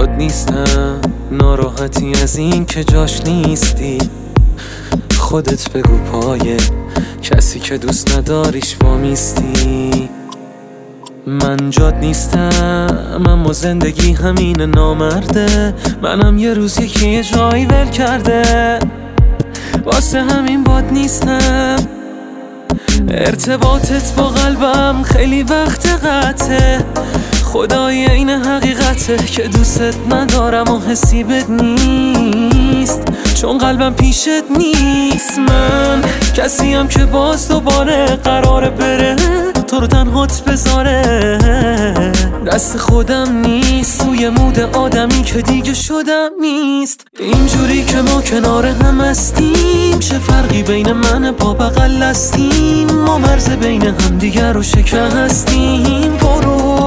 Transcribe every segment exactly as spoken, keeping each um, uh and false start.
باد نیستم، ناراحتی از این که جاش نیستی. خودت بگو پایه کسی که دوست نداریش وامیستی. من جاد نیستم اما زندگی همین نامرده. منم یه روز یکی یه جایی ول کرده، واسه همین باد نیستم. ارتباطت با قلبم خیلی وقت قطعه، خدای این حقیقته که دوست ندارم و حسی بد نیست، چون قلبم پیشت نیست. من کسیم که باز دوباره قراره بره تو رو تنهات بذاره. دست خودم نیست، روی مود آدمی که دیگه شدم نیست. اینجوری که ما کنار هم هستیم، چه فرقی بین من با بغل هستیم؟ ما مرز بین هم دیگر رو شکستیم. برو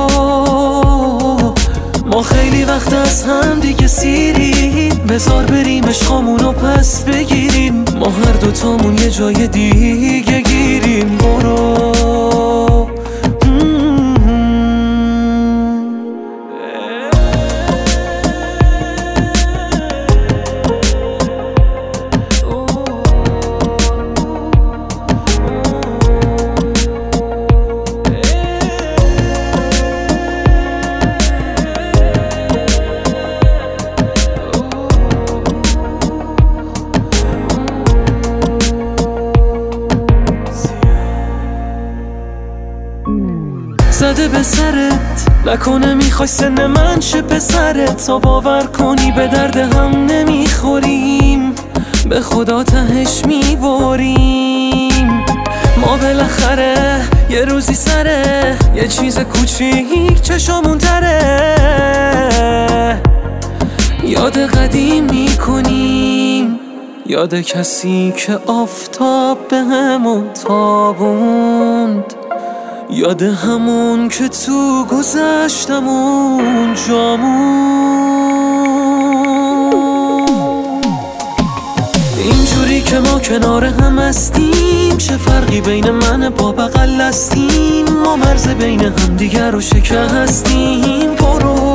ما خیلی وقت از هم دیگه سیریم، بذار بریم عشقامونو پس بگیریم. ما هر دوتامون یه جای دیگه گیریم. برو زده به سرت، نکنه میخوای سن من شه پسرت. تا باور کنی به درد هم نمیخوریم، به خدا تهش میبریم. ما بالاخره یه روزی سره یه چیز کوچیک چشامون تره، یاد قدیم میکنیم، یاد کسی که آفتاب به همون تابوند، یاد همون که تو گذشتمون جامون. اینجوری که ما کنار هم هستیم، چه فرقی بین من با بغل هستیم؟ ما مرز بین هم دیگر رو شکستیم. برو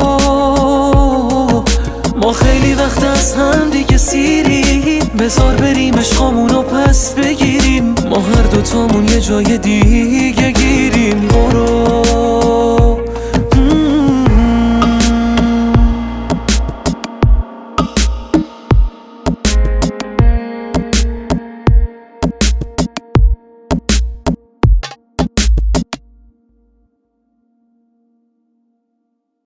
ما خیلی وقت از هم دیگه سیریم، بذار بریم عشقامونو پس بگیریم. ما هر دوتامون یه جای دیگه